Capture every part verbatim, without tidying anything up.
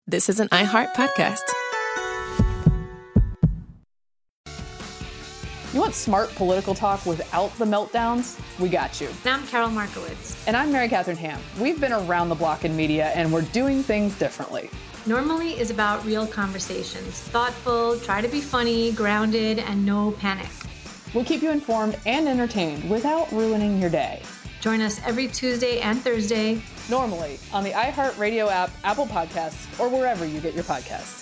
this is an iHeart podcast. You want smart political talk without the meltdowns? We got you. And I'm Carol Markowitz. And I'm Mary Catherine Ham. We've been around the block in media, and we're doing things differently. Normally is about real conversations. Thoughtful, try to be funny, grounded, and no panic. We'll keep you informed and entertained without ruining your day. Join us every Tuesday and Thursday. Normally on the iHeartRadio app, Apple Podcasts, or wherever you get your podcasts.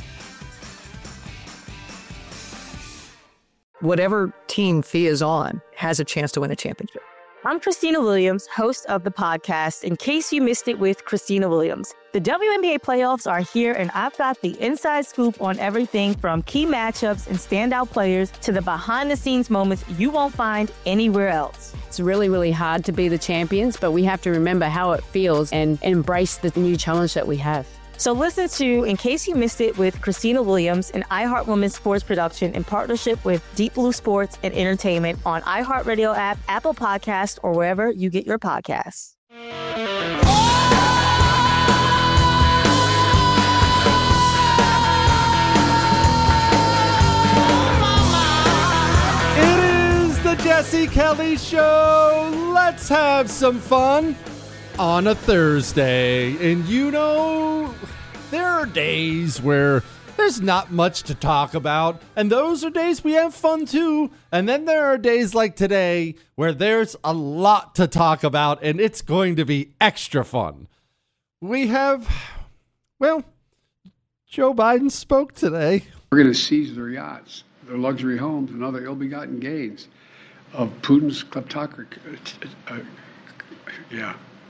Whatever team Fee is on has a chance to win a championship. I'm Christina Williams, host of the podcast, In Case You Missed It with Christina Williams. The W N B A playoffs are here, and I've got the inside scoop on everything from key matchups and standout players to the behind-the-scenes moments you won't find anywhere else. It's really, really hard to be the champions, but we have to remember how it feels and embrace the new challenge that we have. So listen to In Case You Missed It with Christina Williams, an iHeart Women's Sports production in partnership with Deep Blue Sports and Entertainment on iHeartRadio app, Apple Podcasts, or wherever you get your podcasts. It is the Jesse Kelly Show. Let's have some fun on a Thursday. And you know, there are days where there's not much to talk about, and those are days we have fun too. And then there are days like today where there's a lot to talk about, and it's going to be extra fun. We have, well, Joe Biden spoke today. We're going to seize their yachts, their luxury homes, and other ill-begotten gains of Putin's kleptocracy. Uh, yeah.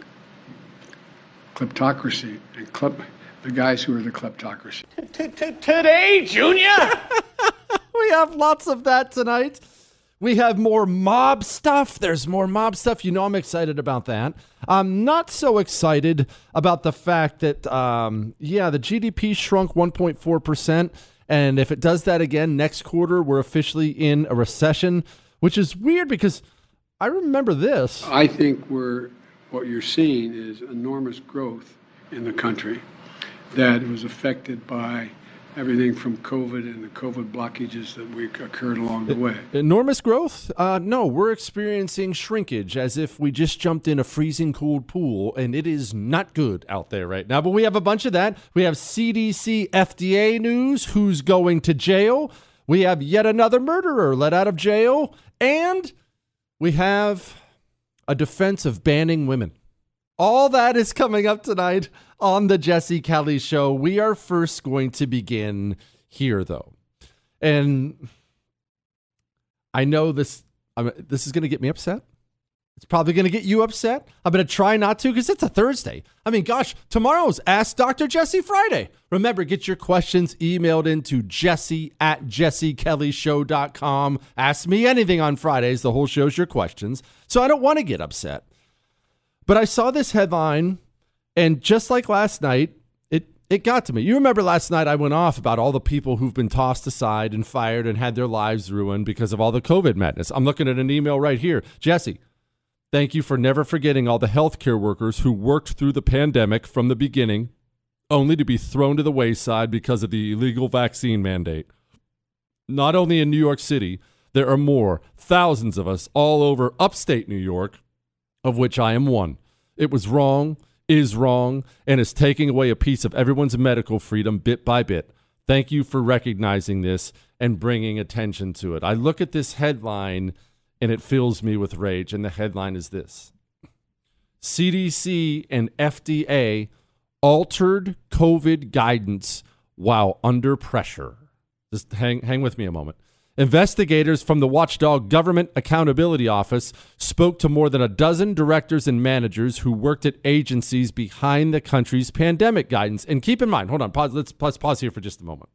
Kleptocracy and klep, the guys who are the kleptocracy. Today, Junior! We have lots of that tonight. We have more mob stuff. There's more mob stuff. You know I'm excited about that. I'm not so excited about the fact that, um, yeah, the G D P shrunk one point four percent. And if it does that again next quarter, we're officially in a recession, which is weird because I remember this. I think we're... What you're seeing is enormous growth in the country that was affected by everything from COVID and the COVID blockages that we occurred along the way. Enormous growth? Uh, no, we're experiencing shrinkage as if we just jumped in a freezing cold pool, and it is not good out there right now. But we have a bunch of that. We have C D C, F D A news, who's going to jail. We have yet another murderer let out of jail. And we have a defense of banning women. All that is coming up tonight on the Jesse Kelly Show. We are first going to begin here, though. And I know this, I'm, this is going to get me upset. It's probably going to get you upset. I'm going to try not to because it's a Thursday. I mean, gosh, tomorrow's Ask Doctor Jesse Friday. Remember, get your questions emailed into Jesse at jesse kelly show dot com. Ask me anything on Fridays. The whole show's your questions. So I don't want to get upset. But I saw this headline, and just like last night, it, it got to me. You remember last night I went off about all the people who've been tossed aside and fired and had their lives ruined because of all the COVID madness. I'm looking at an email right here. Jesse, thank you for never forgetting all the healthcare workers who worked through the pandemic from the beginning, only to be thrown to the wayside because of the illegal vaccine mandate. Not only in New York City, there are more, thousands of us all over upstate New York, of which I am one. It was wrong, is wrong, and is taking away a piece of everyone's medical freedom bit by bit. Thank you for recognizing this and bringing attention to it. I look at this headline and it fills me with rage, and the headline is this. C D C and F D A altered COVID guidance while under pressure. Just hang, hang with me a moment. Investigators from the watchdog Government Accountability Office spoke to more than a dozen directors and managers who worked at agencies behind the country's pandemic guidance. And keep in mind, hold on, pause, let's, let's pause here for just a moment.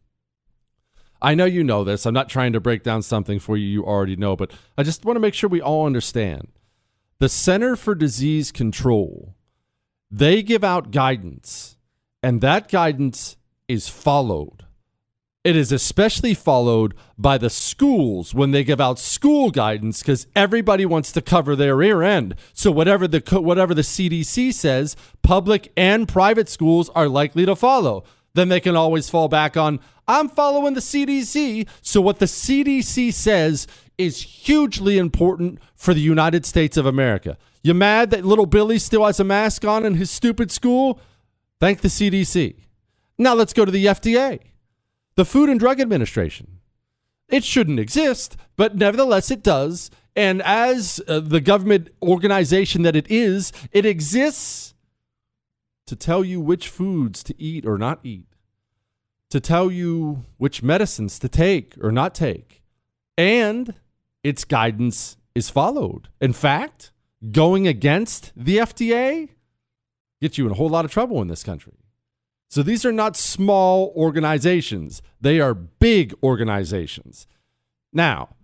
I know you know this. I'm not trying to break down something for you you already know, but I just want to make sure we all understand. The Center for Disease Control, they give out guidance, and that guidance is followed. It is especially followed by the schools when they give out school guidance because everybody wants to cover their rear end. So whatever the whatever the C D C says, public and private schools are likely to follow. then they can always fall back on, I'm following the C D C. So what the C D C says is hugely important for the United States of America. You mad that little Billy still has a mask on in his stupid school? Thank the C D C. Now let's go to the F D A, the Food and Drug Administration. It shouldn't exist, but nevertheless it does. And as uh, the government organization that it is, it exists to tell you which foods to eat or not eat, to tell you which medicines to take or not take. And its guidance is followed. In fact, going against the F D A gets you in a whole lot of trouble in this country. So these are not small organizations. They are big organizations. Now,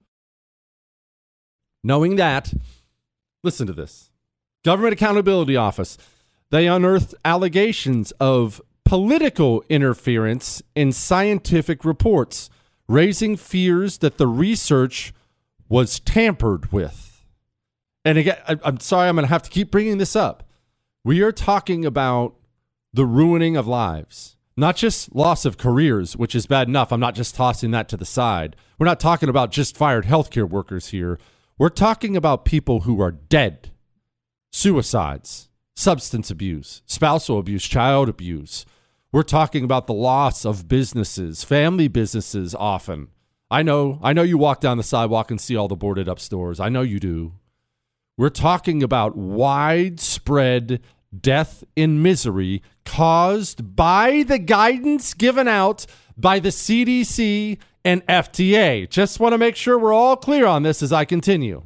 knowing that, listen to this. Government Accountability Office, they unearthed allegations of political interference in scientific reports, raising fears that the research was tampered with. And again, I, I'm sorry, I'm going to have to keep bringing this up. We are talking about the ruining of lives, not just loss of careers, which is bad enough. I'm not just tossing that to the side. We're not talking about just fired healthcare workers here. We're talking about people who are dead, suicides, substance abuse, spousal abuse, child abuse. We're talking about the loss of businesses, family businesses often. I know, I know you walk down the sidewalk and see all the boarded up stores. I know you do. We're talking about widespread death in misery caused by the guidance given out by the C D C and F D A. Just want to make sure we're all clear on this as I continue.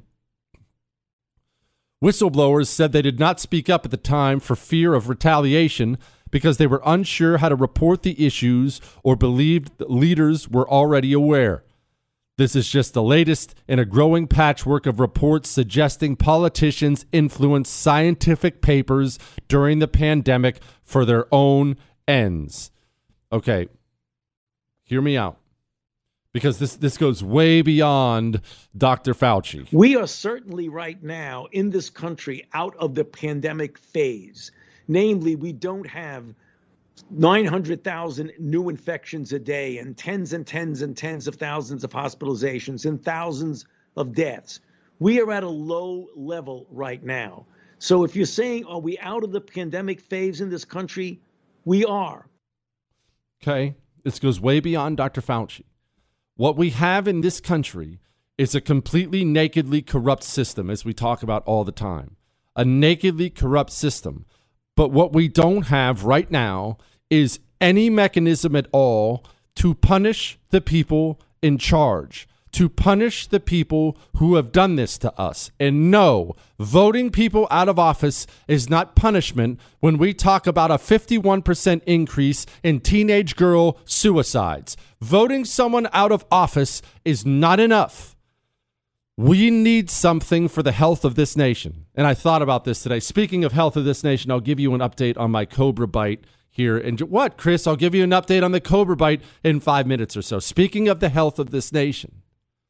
Whistleblowers said they did not speak up at the time for fear of retaliation because they were unsure how to report the issues or believed that leaders were already aware. This is just the latest in a growing patchwork of reports suggesting politicians influenced scientific papers during the pandemic for their own ends. Okay, hear me out, because this, this goes way beyond Doctor Fauci. We are certainly right now in this country out of the pandemic phase. Namely, we don't have nine hundred thousand new infections a day and tens and tens and tens of thousands of hospitalizations and thousands of deaths. We are at a low level right now. So if you're saying, are we out of the pandemic phase in this country? We are. Okay, this goes way beyond Doctor Fauci. What we have in this country is a completely nakedly corrupt system, as we talk about all the time. A nakedly corrupt system. But what we don't have right now is any mechanism at all to punish the people in charge, to punish the people who have done this to us. And no, voting people out of office is not punishment when we talk about a fifty-one percent increase in teenage girl suicides. Voting someone out of office is not enough. We need something for the health of this nation. And I thought about this today. Speaking of health of this nation, I'll give you an update on my Cobra Bite here. And what, Chris? I'll give you an update on the Cobra Bite in five minutes or so. Speaking of the health of this nation,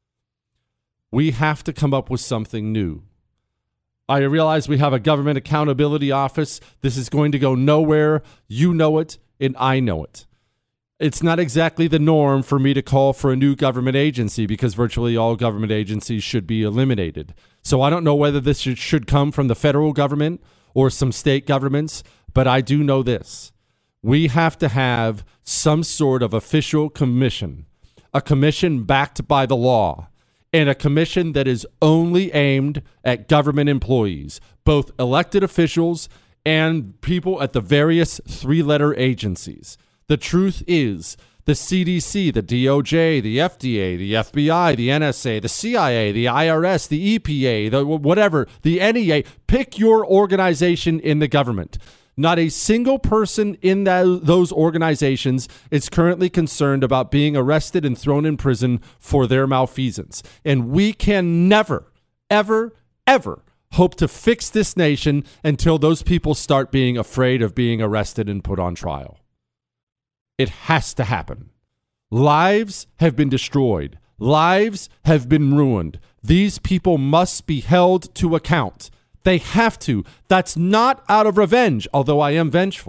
we have to come up with something new. I realize we have a government accountability office. This is going to go nowhere. You know it, and I know it. It's not exactly the norm for me to call for a new government agency because virtually all government agencies should be eliminated. So I don't know whether this should, should come from the federal government or some state governments, but I do know this. We have to have some sort of official commission, a commission backed by the law, and a commission that is only aimed at government employees, both elected officials and people at the various three-letter agencies. The truth is, the C D C, the D O J, the F D A, the F B I, the N S A, the C I A, the I R S, the E P A, the whatever, the N E A, pick your organization in the government. Not a single person in that, those organizations is currently concerned about being arrested and thrown in prison for their malfeasance. And we can never, ever, ever hope to fix this nation until those people start being afraid of being arrested and put on trial. It has to happen. Lives have been destroyed. Lives have been ruined. These people must be held to account. They have to. That's not out of revenge, although I am vengeful.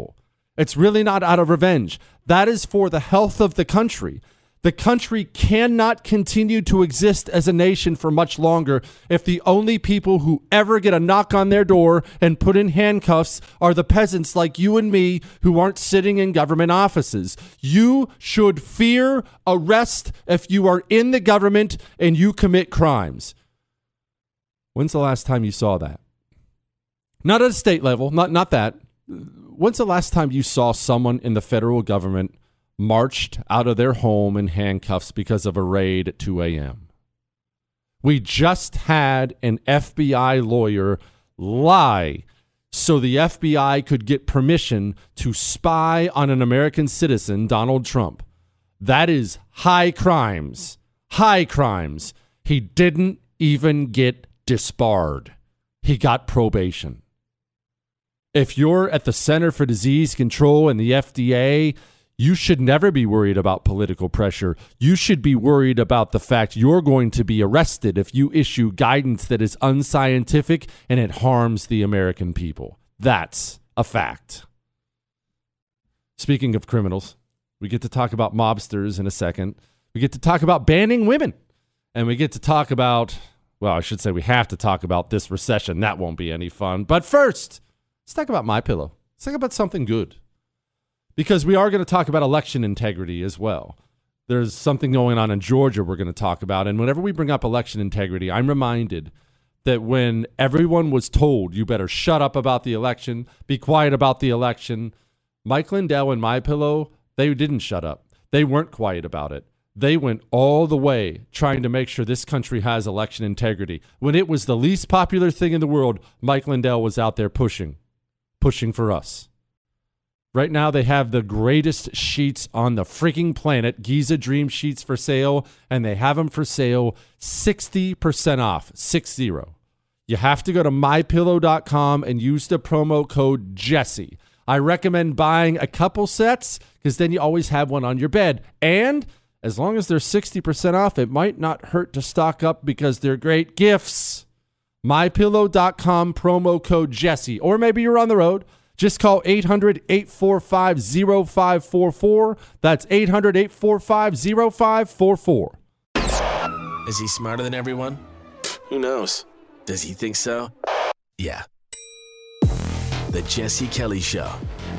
It's really not out of revenge. That is for the health of the country. The country cannot continue to exist as a nation for much longer if the only people who ever get a knock on their door and put in handcuffs are the peasants like you and me who aren't sitting in government offices. You should fear arrest if you are in the government and you commit crimes. When's the last time you saw that? Not at a state level, not, not that. When's the last time you saw someone in the federal government marched out of their home in handcuffs because of a raid at two a.m.? We just had an F B I lawyer lie so the F B I could get permission to spy on an American citizen, Donald Trump. That is high crimes. High crimes. He didn't even get disbarred. He got probation. If you're at the Center for Disease Control and the F D A, you should never be worried about political pressure. You should be worried about the fact you're going to be arrested if you issue guidance that is unscientific and it harms the American people. That's a fact. Speaking of criminals, we get to talk about mobsters in a second. We get to talk about banning women. And we get to talk about, well, I should say we have to talk about this recession. That won't be any fun. But first, let's talk about MyPillow. Let's talk about something good. Because we are going to talk about election integrity as well. There's something going on in Georgia we're going to talk about. And whenever we bring up election integrity, I'm reminded that when everyone was told you better shut up about the election, be quiet about the election, Mike Lindell and MyPillow, they didn't shut up. They weren't quiet about it. They went all the way trying to make sure this country has election integrity. When it was the least popular thing in the world, Mike Lindell was out there pushing, pushing for us. Right now, they have the greatest sheets on the freaking planet, Giza Dream Sheets for sale, and they have them for sale sixty percent off, six zero. You have to go to my pillow dot com and use the promo code Jesse. I recommend buying a couple sets because then you always have one on your bed. And as long as they're sixty percent off, it might not hurt to stock up because they're great gifts. my pillow dot com, promo code Jesse. Or maybe you're on the road. Just call eight hundred, eight four five, zero five four four. That's eight hundred, eight four five, zero five four four. Is he smarter than everyone? Who knows? Does he think so? Yeah. The Jesse Kelly Show.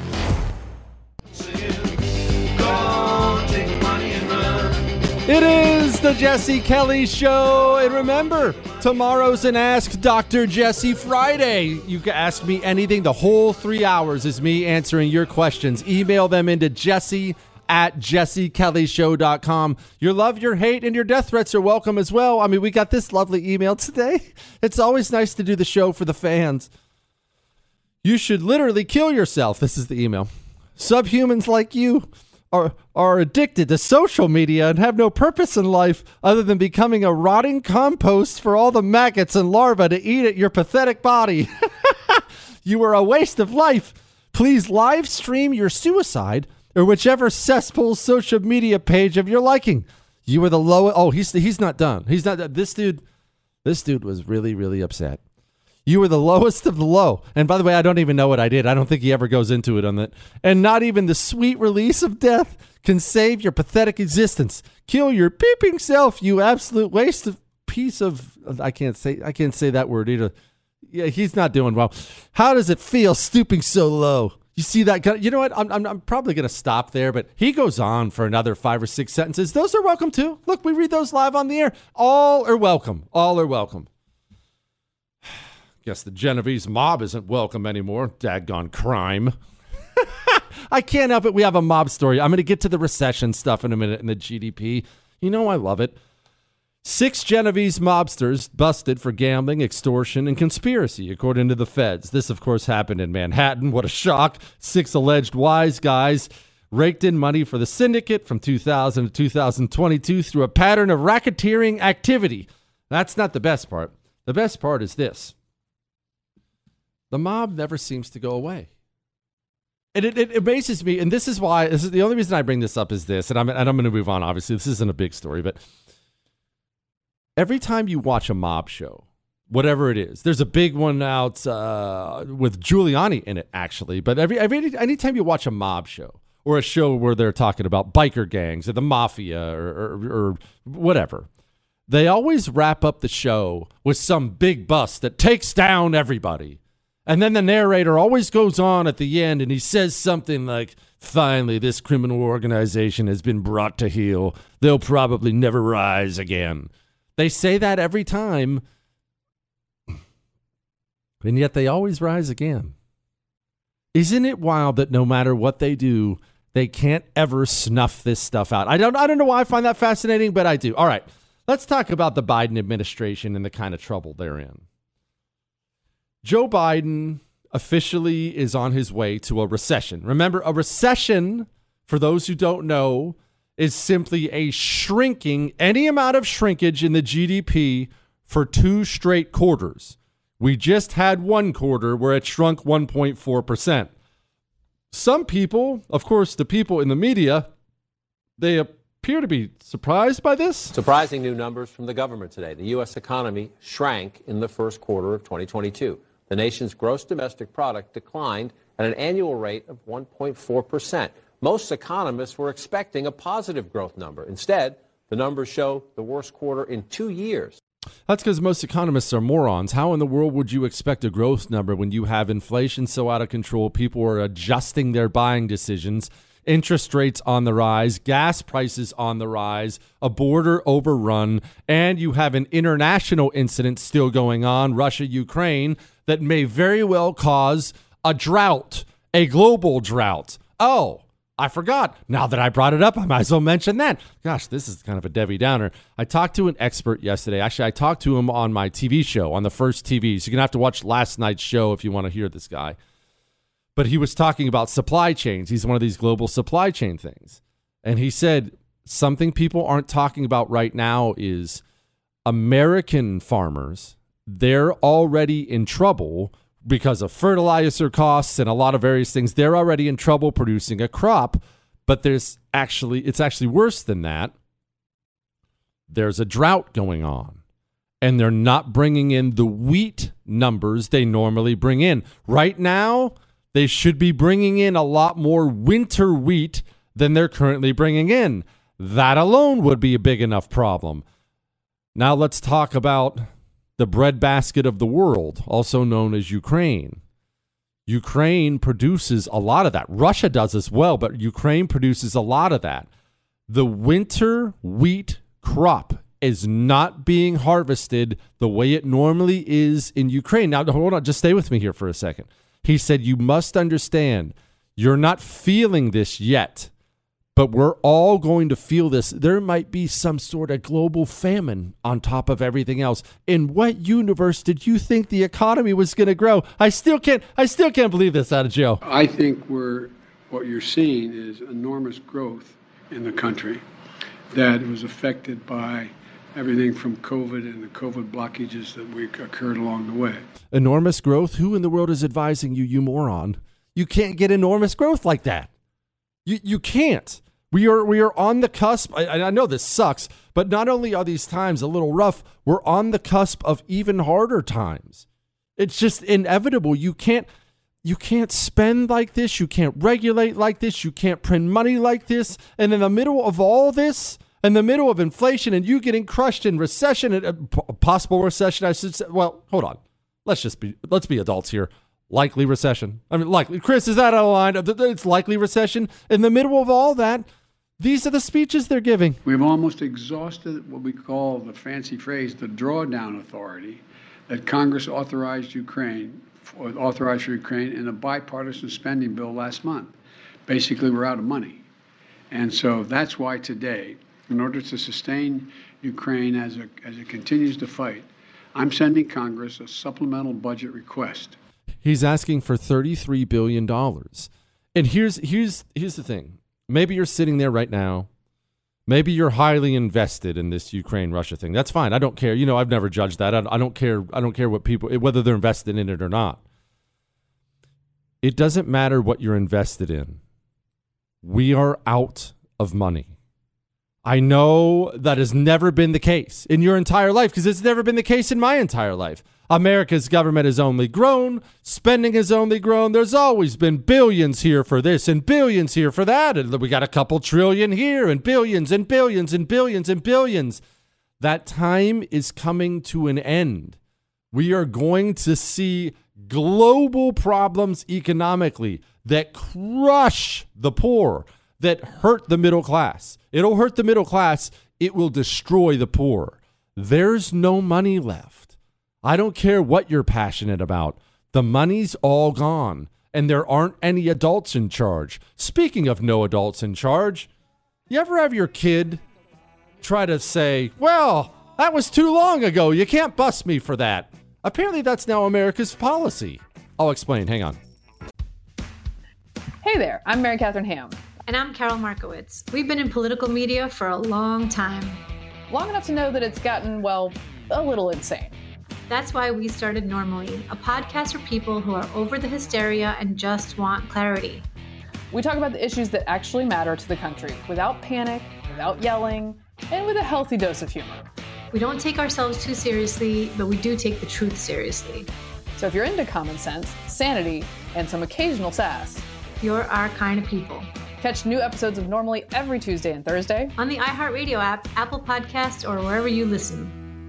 It is the Jesse Kelly Show. And remember, tomorrow's an Ask Doctor Jesse Friday. You can ask me anything. The whole three hours is me answering your questions. Email them into Jesse at jesse kelly show dot com. Your love, your hate, and your death threats are welcome as well. I mean, we got this lovely email today. It's always nice to do the show for the fans. You should literally kill yourself. This is the email. Subhumans like you are are addicted to social media and have no purpose in life other than becoming a rotting compost for all the maggots and larvae to eat at your pathetic body. You are a waste of life. Please live stream your suicide or whichever cesspool social media page of your liking. You are the lowest. Oh, he's he's not done. He's not. This dude, this dude was really, really upset. You were the lowest of the low. And by the way, I don't even know what I did. I don't think he ever goes into it on that. And not even the sweet release of death can save your pathetic existence. Kill your peeping self, you absolute waste of piece of, I can't say, I can't say that word either. Yeah, he's not doing well. How does it feel stooping so low? You see that guy? You know what? I'm, I'm, I'm probably going to stop there, but he goes on for another five or six sentences. Those are welcome too. Look, we read those live on the air. All are welcome. All are welcome. Guess the Genovese mob isn't welcome anymore. Daggone crime. I can't help it. We have a mob story. I'm going to get to the recession stuff in a minute and the G D P. You know I love it. Six Genovese mobsters busted for gambling, extortion, and conspiracy, according to the feds. This, of course, happened in Manhattan. What a shock. Six alleged wise guys raked in money for the syndicate from two thousand to two thousand twenty-two through a pattern of racketeering activity. That's not the best part. The best part is this. The mob never seems to go away. And it, it amazes me, and this is why, this is the only reason I bring this up is this, and I'm, and I'm going to move on, obviously. This isn't a big story, but every time you watch a mob show, whatever it is. There's a big one out uh, with Giuliani in it, actually. But every, every anytime you watch a mob show or a show where they're talking about biker gangs or the mafia or, or, or whatever, they always wrap up the show with some big bust that takes down everybody. And then the narrator always goes on at the end and he says something like, finally, this criminal organization has been brought to heel. They'll probably never rise again. They say that every time, and yet they always rise again. Isn't it wild that no matter what they do, they can't ever snuff this stuff out? I don't, I don't know why I find that fascinating, but I do. All right, let's talk about the Biden administration and the kind of trouble they're in. Joe Biden officially is on his way to a recession. Remember, a recession, for those who don't know, is simply a shrinking, any amount of shrinkage in the G D P for two straight quarters. We just had one quarter where it shrunk one point four percent. Some people, of course, the people in the media, they appear to be surprised by this. Surprising new numbers from the government today. The U S economy shrank in the first quarter of twenty twenty-two. The nation's gross domestic product declined at an annual rate of one point four percent. Most economists were expecting a positive growth number. Instead, the numbers show the worst quarter in two years. That's because most economists are morons. How in the world would you expect a growth number when you have inflation so out of control, people are adjusting their buying decisions, interest rates on the rise, gas prices on the rise, a border overrun, and you have an international incident still going on, Russia, Ukraine, that may very well cause a drought, a global drought. Oh, I forgot. Now that I brought it up, I might as well mention that. Gosh, this is kind of a Debbie Downer. I talked to an expert yesterday. Actually, I talked to him on my T V show, on the First T V. So you're going to have to watch last night's show if you want to hear this guy. But he was talking about supply chains. He's one of these global supply chain things. And he said something people aren't talking about right now is American farmers, they're already in trouble because of fertilizer costs and a lot of various things. They're already in trouble producing a crop, but there's actually, it's actually worse than that. There's a drought going on, and they're not bringing in the wheat numbers they normally bring in. Right now, they should be bringing in a lot more winter wheat than they're currently bringing in. That alone would be a big enough problem. Now let's talk about the breadbasket of the world, also known as Ukraine. Ukraine produces a lot of that. Russia does as well, but Ukraine produces a lot of that. The winter wheat crop is not being harvested the way it normally is in Ukraine. Now, hold on, just stay with me here for a second. He said, you must understand, you're not feeling this yet, but we're all going to feel this. There might be some sort of global famine on top of everything else. In what universe did you think the economy was going to grow? I still can't, I still can't believe this out of Joe. I think we're, what you're seeing is enormous growth in the country that was affected by everything from COVID and the COVID blockages that we occurred along the way. Enormous growth? Who in the world is advising you, you moron? You can't get enormous growth like that. You you can't. We are we are on the cusp. I, I know this sucks, but not only are these times a little rough, we're on the cusp of even harder times. It's just inevitable. You can't you can't spend like this. You can't regulate like this. You can't print money like this. And in the middle of all this, in the middle of inflation and you getting crushed in recession, a possible recession, I should say. Well, hold on. Let's just be let's be adults here. Likely recession. I mean, likely. Chris, is that out of line? It's likely recession. In the middle of all that, these are the speeches they're giving. We've almost exhausted what we call the fancy phrase, the drawdown authority that Congress authorized Ukraine, authorized for Ukraine in a bipartisan spending bill last month. Basically, we're out of money. And so that's why today, in order to sustain Ukraine as, a, as it continues to fight, I'm sending Congress a supplemental budget request. He's asking for thirty-three billion dollars. And here's here's here's the thing. Maybe you're sitting there right now. Maybe you're highly invested in this Ukraine-Russia thing. That's fine. I don't care. You know, I've never judged that. I, I don't care. I don't care what people, whether they're invested in it or not. It doesn't matter what you're invested in. We are out of money. I know that has never been the case in your entire life because it's never been the case in my entire life. America's government has only grown. Spending has only grown. There's always been billions here for this and billions here for that. And we got a couple trillion here and billions and billions and billions and billions. That time is coming to an end. We are going to see global problems economically that crush the poor, that hurt the middle class. It'll hurt the middle class. It will destroy the poor. There's no money left. I don't care what you're passionate about. The money's all gone, and there aren't any adults in charge. Speaking of no adults in charge, you ever have your kid try to say, well, that was too long ago. You can't bust me for that. Apparently that's now America's policy. I'll explain. Hang on. Hey there, I'm Mary Catherine Ham. And I'm Carol Markowitz. We've been in political media for a long time. Long enough to know that it's gotten, well, a little insane. That's why we started Normally, a podcast for people who are over the hysteria and just want clarity. We talk about the issues that actually matter to the country without panic, without yelling, and with a healthy dose of humor. We don't take ourselves too seriously, but we do take the truth seriously. So if you're into common sense, sanity, and some occasional sass, you're our kind of people. Catch new episodes of Normally every Tuesday and Thursday on the iHeartRadio app, Apple Podcasts, or wherever you listen.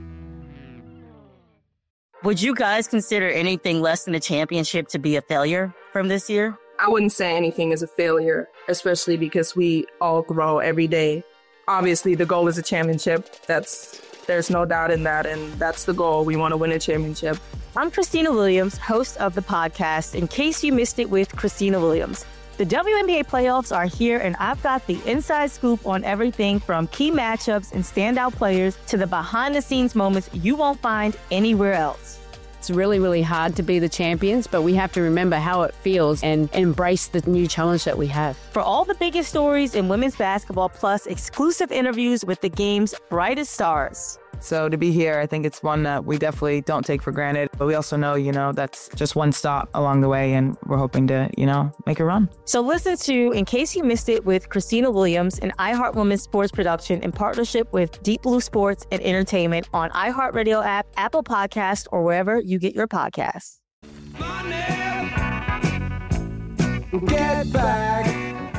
Would you guys consider anything less than a championship to be a failure from this year? I wouldn't say anything is a failure, especially because we all grow every day. Obviously, the goal is a championship. That's there's no doubt in that, and that's the goal. We want to win a championship. I'm Christina Williams, host of the podcast, In Case You Missed It with Christina Williams. The W N B A playoffs are here, and I've got the inside scoop on everything from key matchups and standout players to the behind-the-scenes moments you won't find anywhere else. It's really, really hard to be the champions, but we have to remember how it feels and embrace the new challenge that we have. For all the biggest stories in women's basketball, plus exclusive interviews with the game's brightest stars. So to be here, I think it's one that we definitely don't take for granted. But we also know, you know, that's just one stop along the way, and we're hoping to, you know, make a run. So listen to In Case You Missed It with Christina Williams, an iHeart Women's sports production in partnership with Deep Blue Sports and Entertainment on iHeartRadio app, Apple Podcasts, or wherever you get your podcasts. Get back.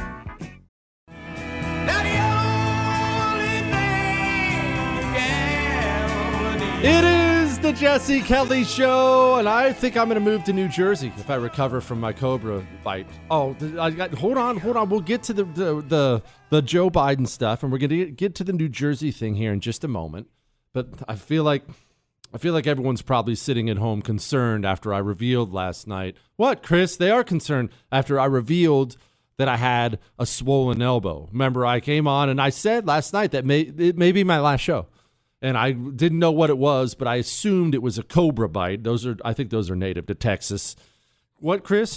It is the Jesse Kelly Show, and I think I'm going to move to New Jersey if I recover from my Cobra bite. Oh, I got, hold on, hold on. We'll get to the the the, the Joe Biden stuff, and we're going to get to the New Jersey thing here in just a moment. But I feel like I feel like everyone's probably sitting at home concerned after I revealed last night. What, Chris? They are concerned after I revealed that I had a swollen elbow. Remember, I came on and I said last night that may it may be my last show. And I didn't know what it was, but I assumed it was a cobra bite. Those are, I think those are native to Texas. What, Chris?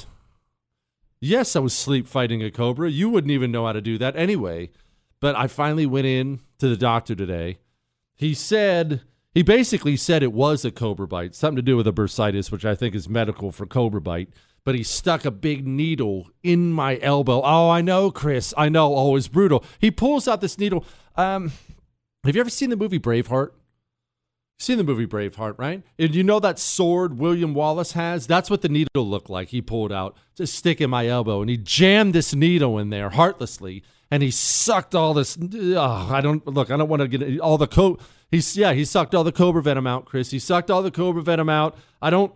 Yes, I was sleep fighting a cobra. You wouldn't even know how to do that anyway. But I finally went in to the doctor today. He said, he basically said it was a cobra bite, something to do with a bursitis, which I think is medical for cobra bite. But he stuck a big needle in my elbow. Oh, I know, Chris. I know. Oh, it's brutal. He pulls out this needle. Um... Have you ever seen the movie Braveheart? Seen the movie Braveheart, right? And you know that sword William Wallace has? That's what the needle looked like. He pulled out to stick in my elbow, and he jammed this needle in there heartlessly, and he sucked all this. Oh, I don't look. I don't want to get all the co. He's yeah. He sucked all the cobra venom out, Chris. He sucked all the cobra venom out. I don't.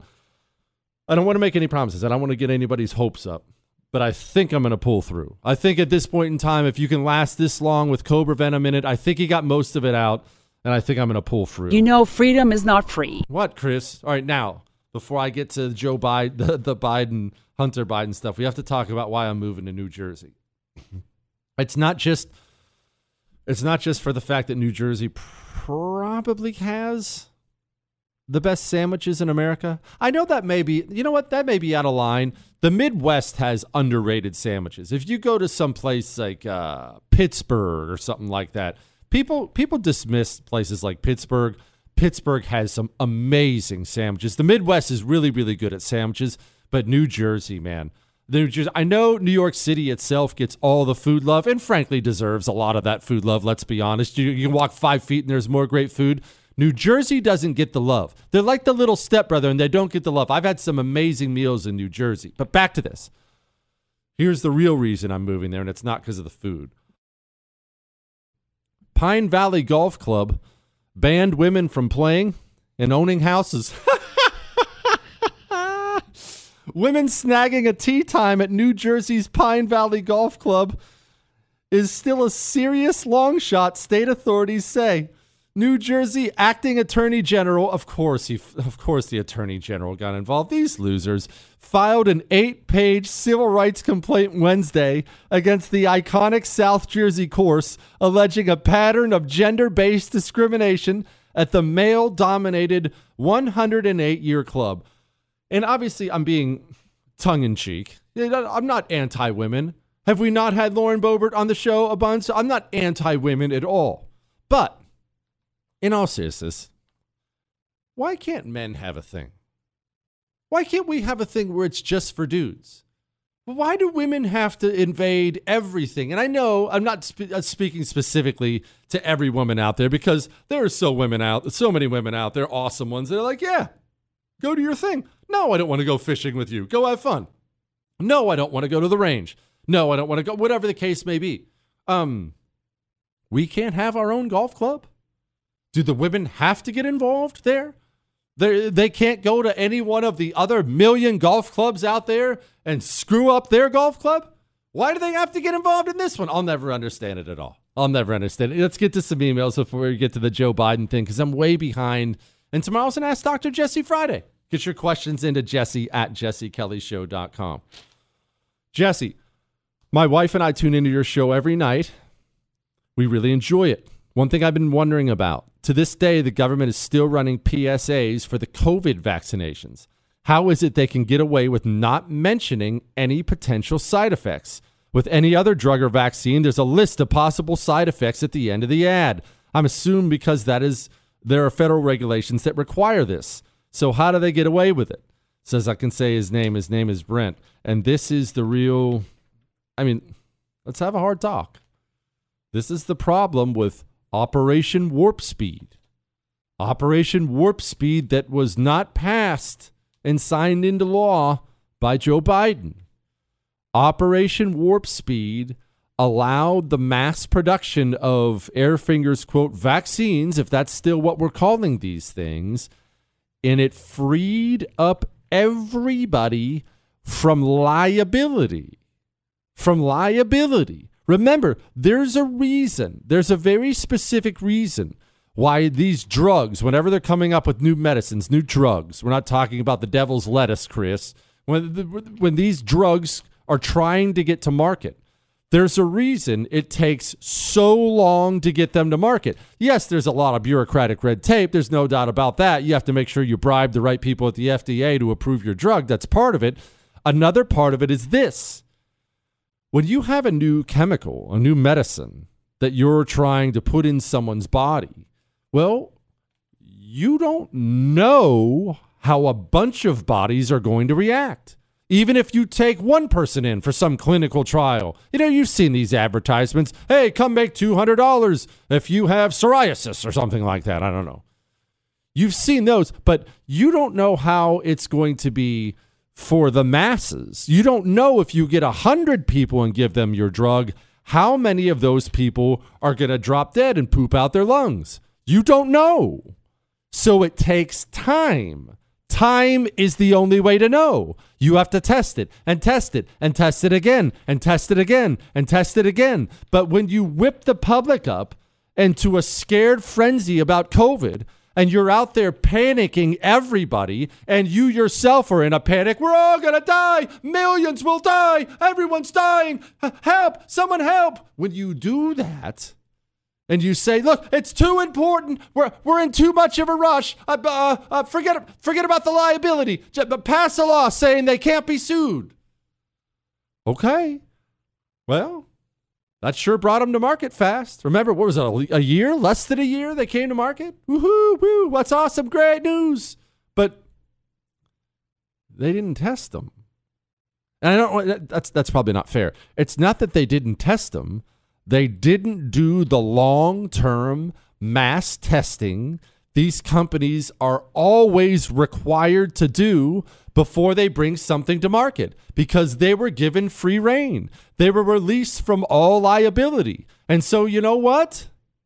I don't want to make any promises. I don't want to get anybody's hopes up. But I think I'm going to pull through. I think at this point in time, if you can last this long with cobra venom in it, I think he got most of it out, and I think I'm going to pull through. You know, freedom is not free. What, Chris? All right, now, before I get to Joe Biden, the, the Biden, Hunter Biden stuff, we have to talk about why I'm moving to New Jersey. It's not just, it's not just for the fact that New Jersey probably has the best sandwiches in America. I know that may be, you know what, that may be out of line. The Midwest has underrated sandwiches. If you go to some place like uh, Pittsburgh or something like that, people people dismiss places like Pittsburgh. Pittsburgh has some amazing sandwiches. The Midwest is really, really good at sandwiches, but New Jersey, man, New Jersey, I know New York City itself gets all the food love and frankly deserves a lot of that food love. Let's be honest. You, you can walk five feet and there's more great food. New Jersey doesn't get the love. They're like the little stepbrother and they don't get the love. I've had some amazing meals in New Jersey. But back to this. Here's the real reason I'm moving there, and it's not because of the food. Pine Valley Golf Club banned women from playing and owning houses. Women snagging a tee time at New Jersey's Pine Valley Golf Club is still a serious long shot, state authorities say. New Jersey acting attorney general, of course, he, of course the attorney general got involved. These losers filed an eight-page civil rights complaint Wednesday against the iconic South Jersey course, alleging a pattern of gender-based discrimination at the male-dominated one hundred eight-year club. And obviously, I'm being tongue-in-cheek. I'm not anti-women. Have we not had Lauren Boebert on the show a bunch? I'm not anti-women at all. But in all seriousness, why can't men have a thing? Why can't we have a thing where it's just for dudes? Why do women have to invade everything? And I know I'm not spe- speaking specifically to every woman out there because there are so women out, so many women out there, awesome ones that are like, yeah, go do your thing. No, I don't want to go fishing with you. Go have fun. No, I don't want to go to the range. No, I don't want to go, whatever the case may be. Um, we can't have our own golf club? Do the women have to get involved there? They they can't go to any one of the other million golf clubs out there and screw up their golf club? Why do they have to get involved in this one? I'll never understand it at all. I'll never understand it. Let's get to some emails before we get to the Joe Biden thing because I'm way behind. And tomorrow's an Ask Doctor Jesse Friday. Get your questions into Jesse at jesse kelly show dot com. Jesse, my wife and I tune into your show every night. We really enjoy it. One thing I've been wondering about, to this day, the government is still running P S As for the COVID vaccinations. How is it they can get away with not mentioning any potential side effects? With any other drug or vaccine, there's a list of possible side effects at the end of the ad. I'm assuming because that is there are federal regulations that require this. So how do they get away with it? Says I can say his name. His name is Brent. And this is the real, I mean, let's have a hard talk. This is the problem with Operation Warp Speed. Operation Warp Speed that was not passed and signed into law by Joe Biden. Operation Warp Speed allowed the mass production of Airfinger's, quote, vaccines, if that's still what we're calling these things, and it freed up everybody from liability. From liability. Remember, there's a reason, there's a very specific reason why these drugs, whenever they're coming up with new medicines, new drugs, we're not talking about the devil's lettuce, Chris, when, the, when these drugs are trying to get to market, there's a reason it takes so long to get them to market. Yes, there's a lot of bureaucratic red tape. There's no doubt about that. You have to make sure you bribe the right people at the F D A to approve your drug. That's part of it. Another part of it is this. When you have a new chemical, a new medicine that you're trying to put in someone's body, well, you don't know how a bunch of bodies are going to react. Even if you take one person in for some clinical trial. You know, you've seen these advertisements. Hey, come make two hundred dollars if you have psoriasis or something like that. I don't know. You've seen those, but you don't know how it's going to be for the masses. You don't know if you get one hundred people and give them your drug, how many of those people are going to drop dead and poop out their lungs. You don't know. So it takes time. Time is the only way to know. You have to test it and test it and test it again and test it again and test it again. But when you whip the public up into a scared frenzy about COVID and you're out there panicking everybody and you yourself are in a panic, we're all going to die. Millions will die. Everyone's dying. Help. Someone help. When you do that, and you say, look, it's too important. We're we're in too much of a rush. Uh, uh, uh, forget forget about the liability. Just pass a law saying they can't be sued. Okay. Well, that sure brought them to market fast. Remember, what was it, a, a year? Less than a year they came to market? Woohoo, woo, what's awesome, great news. But they didn't test them. And I don't. That's that's probably not fair. It's not that they didn't test them. They didn't do the long-term mass testing these companies are always required to do before they bring something to market, because they were given free rein. They were released from all liability. And so, you know what?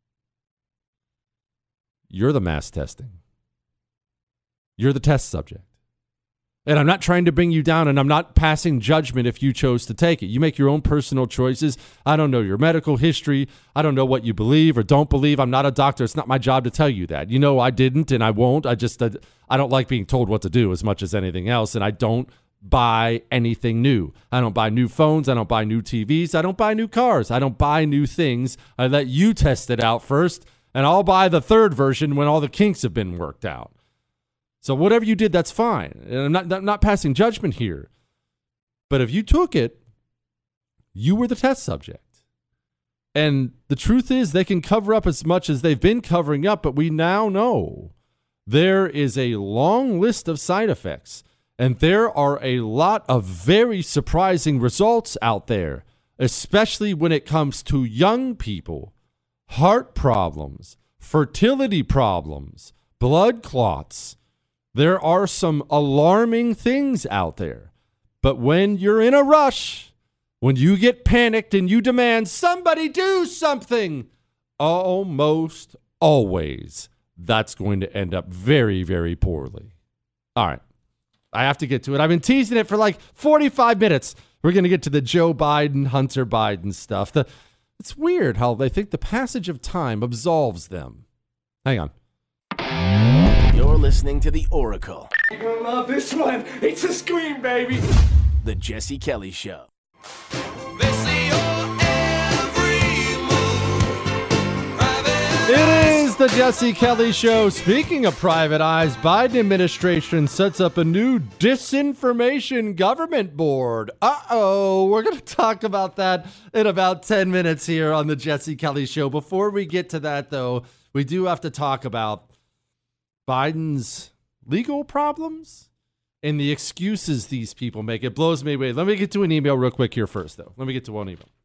You're the mass testing. You're the test subject. And I'm not trying to bring you down, and I'm not passing judgment if you chose to take it. You make your own personal choices. I don't know your medical history. I don't know what you believe or don't believe. I'm not a doctor. It's not my job to tell you that. You know, I didn't, and I won't. I just, I, I don't like being told what to do as much as anything else, and I don't buy anything new. I don't buy new phones. I don't buy new T Vs. I don't buy new cars. I don't buy new things. I let you test it out first, and I'll buy the third version when all the kinks have been worked out. So whatever you did, that's fine. And I'm not, I'm not passing judgment here. But if you took it, you were the test subject. And the truth is, they can cover up as much as they've been covering up, but we now know there is a long list of side effects. And there are a lot of very surprising results out there, especially when it comes to young people. Heart problems, fertility problems, blood clots. There are some alarming things out there. But when you're in a rush, when you get panicked and you demand somebody do something, almost always that's going to end up very, very poorly. All right. I have to get to it. I've been teasing it for like forty-five minutes. We're going to get to the Joe Biden, Hunter Biden stuff. The, it's weird how they think the passage of time absolves them. Hang on. You're listening to The Oracle. You're gonna love this one. It's a scream, baby. The Jesse Kelly Show. It is the Jesse Kelly Show. Speaking of private eyes, Biden administration sets up a new disinformation government board. Uh-oh. We're going to talk about that in about ten minutes here on the Jesse Kelly Show. Before we get to that, though, we do have to talk about Biden's legal problems and the excuses these people make. It blows me away. Let me get to an email real quick here first, though. Let me get to one email.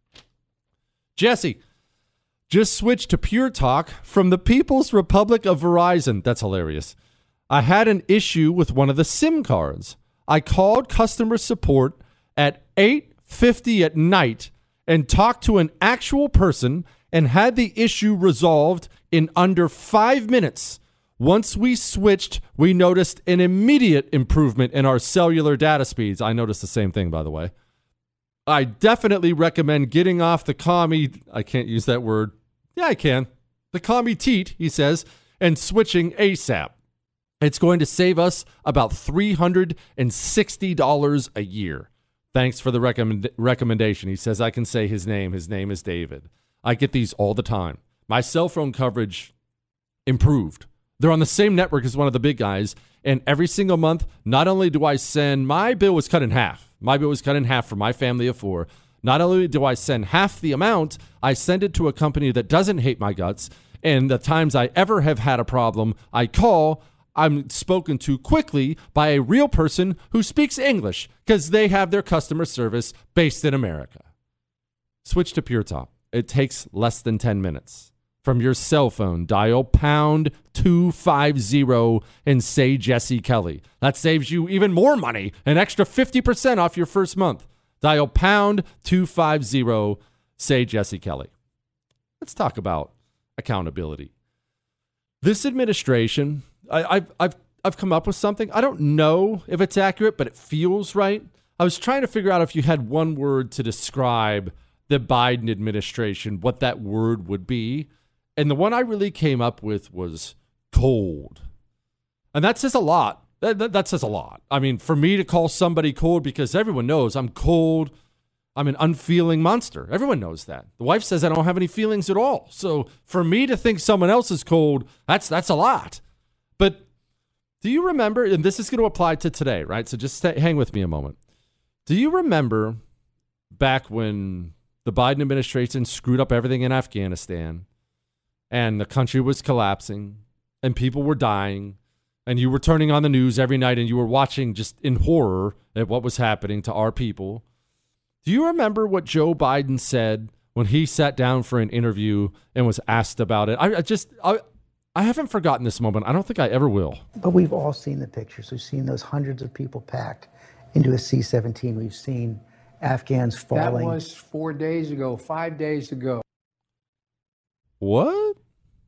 Jesse, just switched to Pure Talk from the People's Republic of Verizon. That's hilarious. I had an issue with one of the SIM cards. I called customer support at eight fifty at night and talked to an actual person and had the issue resolved in under five minutes. Once we switched, we noticed an immediate improvement in our cellular data speeds. I noticed the same thing, by the way. I definitely recommend getting off the commie, I can't use that word. Yeah, I can. The commie teat, he says, and switching ASAP. It's going to save us about three hundred sixty dollars a year. Thanks for the recommend- recommendation. He says I can say his name. His name is David. I get these all the time. My cell phone coverage improved. They're on the same network as one of the big guys, and every single month, not only do I send, my bill was cut in half. My bill was cut in half for my family of four. Not only do I send half the amount, I send it to a company that doesn't hate my guts, and the times I ever have had a problem, I call, I'm spoken to quickly by a real person who speaks English, because they have their customer service based in America. Switch to Pure Talk. It takes less than ten minutes. From your cell phone, dial pound two fifty and say Jesse Kelly. That saves you even more money, an extra fifty percent off your first month. Dial pound two fifty, say Jesse Kelly. Let's talk about accountability. This administration, I, I've, I've, I've come up with something. I don't know if it's accurate, but it feels right. I was trying to figure out if you had one word to describe the Biden administration, what that word would be. And the one I really came up with was cold. And that says a lot. That, that, that says a lot. I mean, for me to call somebody cold, because everyone knows I'm cold. I'm an unfeeling monster. Everyone knows that. The wife says I don't have any feelings at all. So for me to think someone else is cold, that's that's a lot. But do you remember, and this is going to apply to today, right? So just stay, hang with me a moment. Do you remember back when the Biden administration screwed up everything in Afghanistan, and the country was collapsing, and people were dying, and you were turning on the news every night, and you were watching just in horror at what was happening to our people. Do you remember what Joe Biden said when he sat down for an interview and was asked about it? I, I just, I, I haven't forgotten this moment. I don't think I ever will. But we've all seen the pictures. We've seen those hundreds of people packed into a C seventeen. We've seen Afghans falling. That was four days ago, five days ago. What?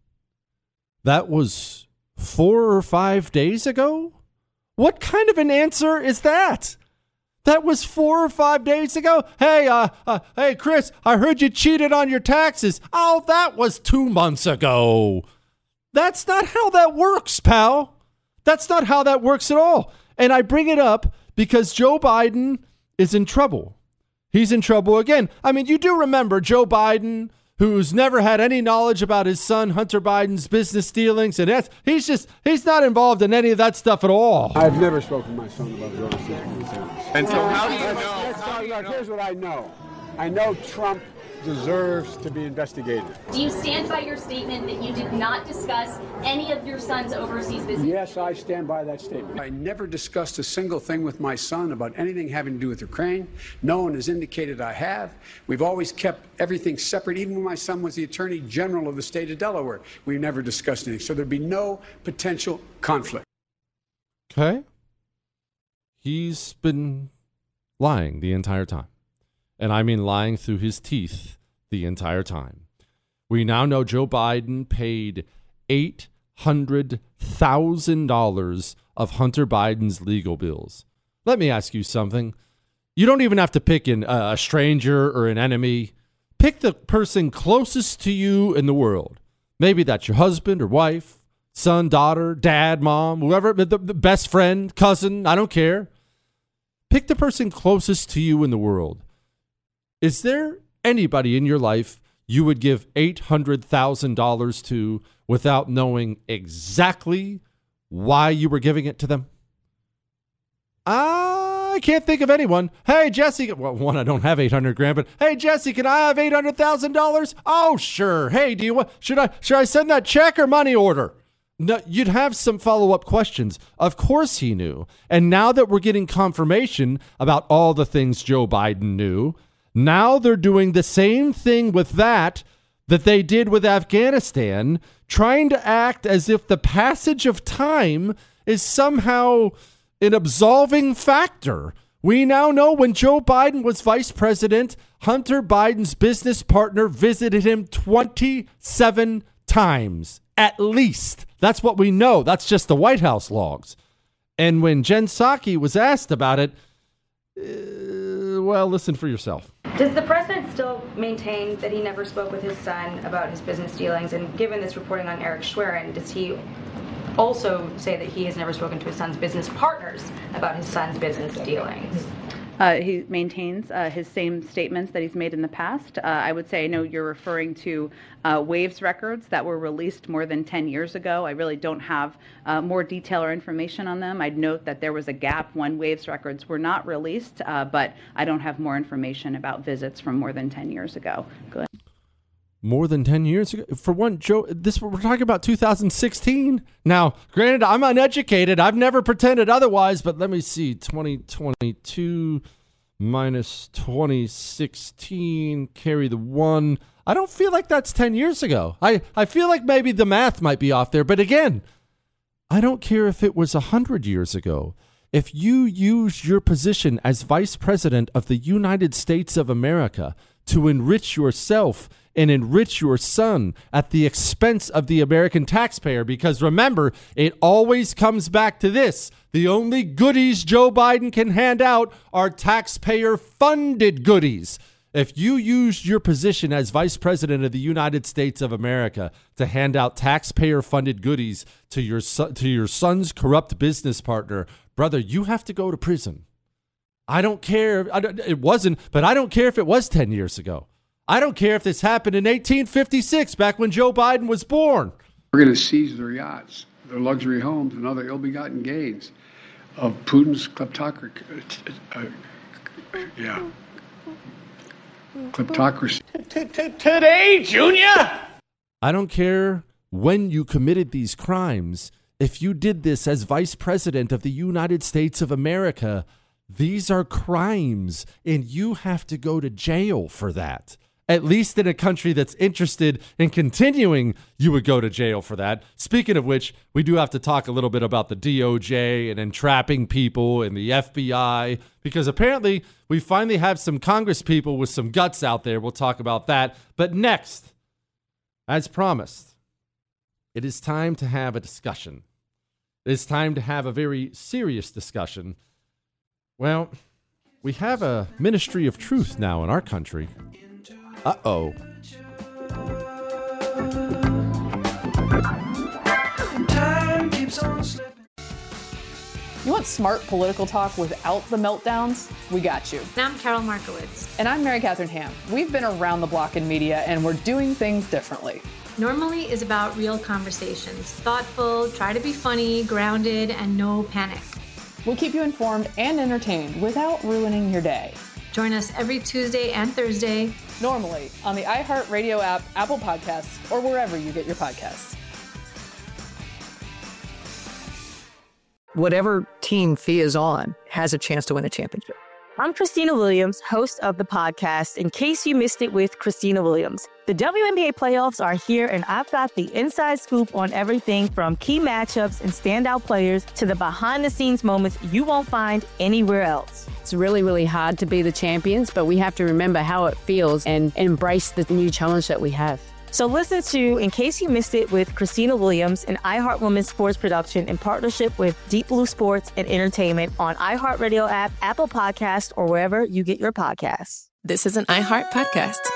That was four or five days ago? What kind of an answer is that? That was four or five days ago? Hey, uh, uh, hey, Chris, I heard you cheated on your taxes. Oh, that was two months ago. That's not how that works, pal. That's not how that works at all. And I bring it up because Joe Biden is in trouble. He's in trouble again. I mean, you do remember Joe Biden, who's never had any knowledge about his son Hunter Biden's business dealings, and that's, he's just, he's not involved in any of that stuff at all. I've never spoken to my son about his overseas business. And so how do you know? Let's talk about, here's what I know. I know Trump deserves to be investigated. Do you stand by your statement that you did not discuss any of your son's overseas business? Yes, I stand by that statement. I never discussed a single thing with my son about anything having to do with Ukraine. No one has indicated I have. We've always kept everything separate. Even when my son was the Attorney General of the state of Delaware, we never discussed anything. So there'd be no potential conflict. Okay. He's been lying the entire time. And I mean lying through his teeth the entire time. We now know Joe Biden paid eight hundred thousand dollars of Hunter Biden's legal bills. Let me ask you something. You don't even have to pick an, uh, a stranger or an enemy. Pick the person closest to you in the world. Maybe that's your husband or wife, son, daughter, dad, mom, whoever, the, the best friend, cousin, I don't care. Pick the person closest to you in the world. Is there anybody in your life you would give eight hundred thousand dollars to without knowing exactly why you were giving it to them? I can't think of anyone. Hey, Jesse. Well, one, I don't have eight hundred grand, but hey, Jesse, can I have eight hundred thousand dollars? Oh, sure. Hey, do you want, should I, should I send that check or money order? No, you'd have some follow-up questions. Of course he knew. And now that we're getting confirmation about all the things Joe Biden knew, now they're doing the same thing with that that they did with Afghanistan, trying to act as if the passage of time is somehow an absolving factor. We now know when Joe Biden was vice president, Hunter Biden's business partner visited him twenty-seven times, at least. That's what we know. That's just the White House logs. And when Jen Psaki was asked about it, uh, well, listen for yourself. Does the president still maintain that he never spoke with his son about his business dealings? And given this reporting on Eric Schwerin, does he also say that he has never spoken to his son's business partners about his son's business dealings? Uh, he maintains uh, his same statements that he's made in the past. Uh, I would say I know you're referring to uh, Waves records that were released more than ten years ago. I really don't have uh, more detail or information on them. I'd note that there was a gap when Waves records were not released, uh, but I don't have more information about visits from more than ten years ago. Go ahead. More than ten years ago? For one, Joe, this we're talking about two thousand sixteen. Now, granted, I'm uneducated. I've never pretended otherwise, but let me see. twenty twenty-two minus twenty sixteen, carry the one. I don't feel like that's ten years ago. I, I feel like maybe the math might be off there. But again, I don't care if it was one hundred years ago. If you use your position as vice president of the United States of America to enrich yourself and enrich your son at the expense of the American taxpayer, because remember, it always comes back to this. The only goodies Joe Biden can hand out are taxpayer-funded goodies. If you used your position as vice president of the United States of America to hand out taxpayer-funded goodies to your son, to your son's corrupt business partner, brother, you have to go to prison. I don't care. I don't, it wasn't, but I don't care if it was ten years ago. I don't care if this happened in eighteen fifty-six, back when Joe Biden was born. We're going to seize their yachts, their luxury homes, and other ill-begotten gains of Putin's kleptocracy. Uh, yeah. Kleptocracy. Today, Junior? I don't care when you committed these crimes. If you did this as vice president of the United States of America, These are crimes, and you have to go to jail for that. At least in a country that's interested in continuing, you would go to jail for that. Speaking of which, we do have to talk a little bit about the D O J and entrapping people and the F B I, because apparently we finally have some Congress people with some guts out there. We'll talk about that. But next, as promised, it is time to have a discussion. It's time to have a very serious discussion. Well, we have a ministry of truth now in our country. Uh-oh. You want smart political talk without the meltdowns? We got you. And I'm Carol Markowitz. And I'm Mary Catherine Ham. We've been around the block in media, and we're doing things differently. Normally is about real conversations. Thoughtful, try to be funny, grounded, and no panic. We'll keep you informed and entertained without ruining your day. Join us every Tuesday and Thursday. Normally on the iHeartRadio app, Apple Podcasts, or wherever you get your podcasts. Whatever team Fia is on has a chance to win a championship. I'm Christina Williams, host of the podcast, In Case You Missed It with Christina Williams. The W N B A playoffs are here, and I've got the inside scoop on everything from key matchups and standout players to the behind-the-scenes moments you won't find anywhere else. It's really, really hard to be the champions, but we have to remember how it feels and embrace the new challenge that we have. So listen to In Case You Missed It with Christina Williams, an iHeart Women's sports production in partnership with Deep Blue Sports and Entertainment on iHeartRadio app, Apple Podcasts, or wherever you get your podcasts. This is an iHeart podcast.